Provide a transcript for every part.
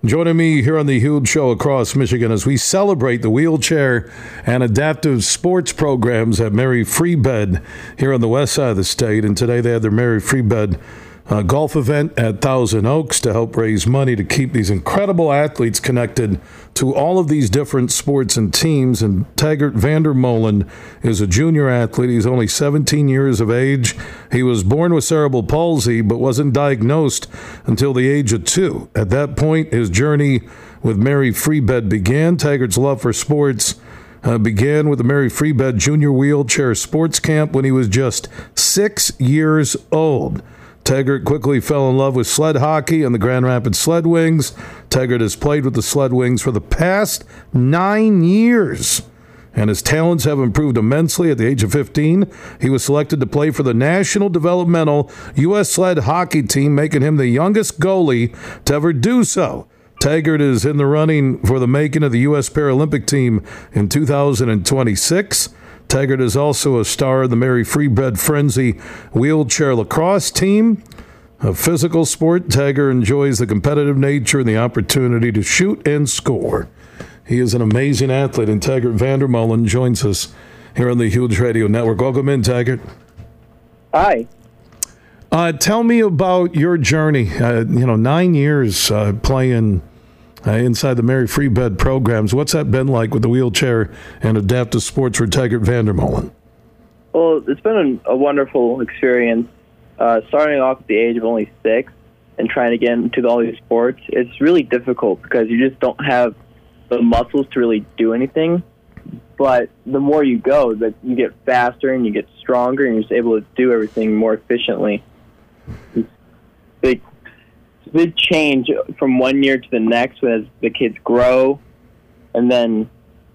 Joining me here on the Huge Show across Michigan as we celebrate the wheelchair and adaptive sports programs at Mary Free Bed here on the west side of the state. And today they had their Mary Free Bed golf event at Thousand Oaks to help raise money to keep these incredible athletes connected to all of these different sports and teams. And Taggart Vandermolen is a junior athlete. He's only 17 years of age. He was born with cerebral palsy but wasn't diagnosed until the age of 2. At that point, his journey with Mary Free Bed began. Taggart's love for sports began with the Mary Free Bed Junior Wheelchair Sports Camp when he was just 6 years old. Taggart quickly fell in love with sled hockey and the Grand Rapids Sled Wings. Taggart has played with the Sled Wings for the past 9 years, and his talents have improved immensely. At the age of 15, he was selected to play for the National Developmental U.S. Sled Hockey Team, making him the youngest goalie to ever do so. Taggart is in the running for the making of the U.S. Paralympic team in 2026. Taggart is also a star of the Mary Free Bed Frenzy wheelchair lacrosse team. A physical sport, Taggart enjoys the competitive nature and the opportunity to shoot and score. He is an amazing athlete, and Taggart Vandermolen joins us here on the Huge Radio Network. Welcome in, Taggart. Hi. Tell me about your journey. 9 years playing inside the Mary Free Bed programs. What's that been like with the wheelchair and adaptive sports for Taggart Vandermolen? Well, it's been a wonderful experience. Starting off at the age of only 6 and trying to get into all these sports, it's really difficult because you just don't have the muscles to really do anything. But the more you go, that you get faster and you get stronger and you're just able to do everything more efficiently. It's a big change from 1 year to the next as the kids grow. And then,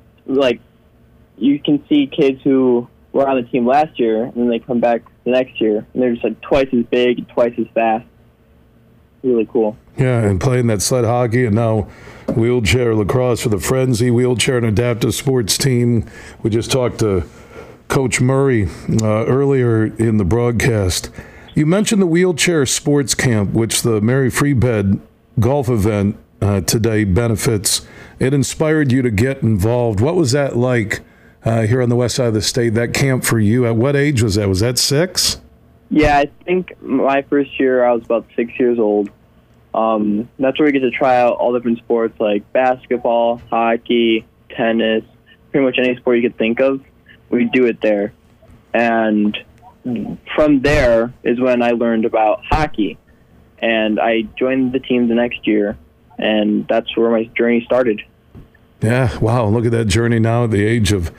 you can see kids who were on the team last year, and then they come back the next year, and they're just twice as big and twice as fast. Really cool. Yeah, and playing that sled hockey and now wheelchair lacrosse for the Frenzy Wheelchair and Adaptive Sports Team. We just talked to Coach Murray earlier in the broadcast. You mentioned the wheelchair sports camp, which the Mary Free Bed golf event today benefits. It inspired you to get involved. What was that like here on the west side of the state, that camp for you? At what age was that? Was that 6? Yeah, I think my first year I was about 6 years old. That's where we get to try out all different sports like basketball, hockey, tennis, pretty much any sport you could think of. We do it there. And from there is when I learned about hockey. And I joined the team the next year, and that's where my journey started. Yeah, wow, look at that journey now at the age of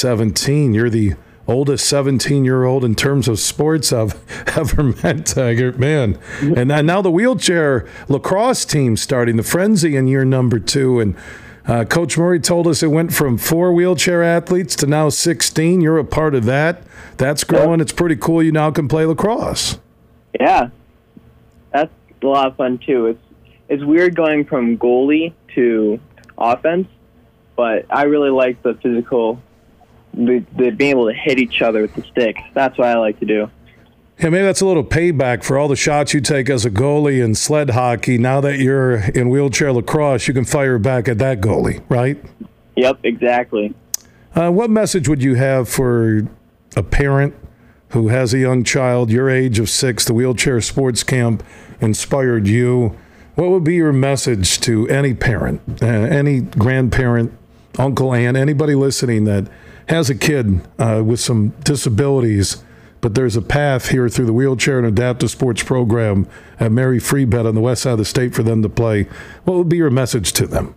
17. You're the oldest 17-year-old in terms of sports I've ever met, Taggart, man. And now the wheelchair lacrosse team starting, the Frenzy, in year number 2. And Coach Murray told us it went from 4 wheelchair athletes to now 16. You're a part of that. That's growing. It's pretty cool you now can play lacrosse. Yeah, that's a lot of fun, too. It's weird going from goalie to offense, but I really like the physical, the being able to hit each other with the sticks. That's what I like to do. Yeah, maybe that's a little payback for all the shots you take as a goalie in sled hockey. Now that you're in wheelchair lacrosse, you can fire back at that goalie, right? Yep, exactly. What message would you have for a parent who has a young child, your age of 6, the wheelchair sports camp inspired you? What would be your message to any parent, any grandparent, uncle, aunt, anybody listening that has a kid with some disabilities, but there's a path here through the wheelchair and adaptive sports program at Mary Free Bed on the west side of the state for them to play? What would be your message to them?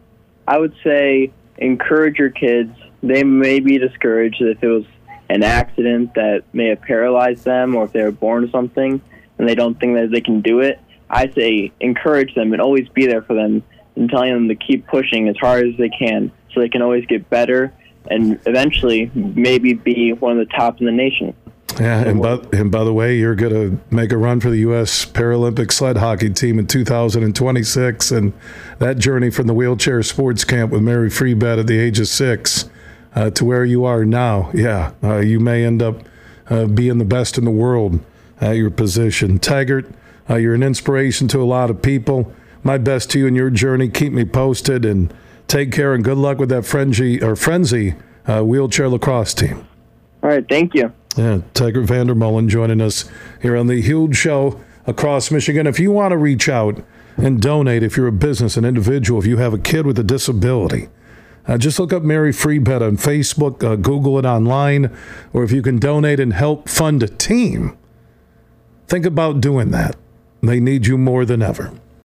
I would say encourage your kids. They may be discouraged if it was an accident that may have paralyzed them, or if they were born with something and they don't think that they can do it. I say encourage them and always be there for them and telling them to keep pushing as hard as they can so they can always get better and eventually maybe be one of the top in the nation. Yeah, and by the way, you're going to make a run for the U.S. Paralympic sled hockey team in 2026, and that journey from the wheelchair sports camp with Mary Free Bed at the age of 6 to where you are now, you may end up being the best in the world at your position. Taggart, you're an inspiration to a lot of people. my best to you in your journey. Keep me posted and take care, and good luck with that Frenzy wheelchair lacrosse team. All right, thank you. Yeah, Tiger Vandermolen joining us here on the Huge Show across Michigan. If you want to reach out and donate, if you're a business, an individual, if you have a kid with a disability, just look up Mary Free Bed on Facebook, Google it online, or if you can donate and help fund a team, think about doing that. They need you more than ever.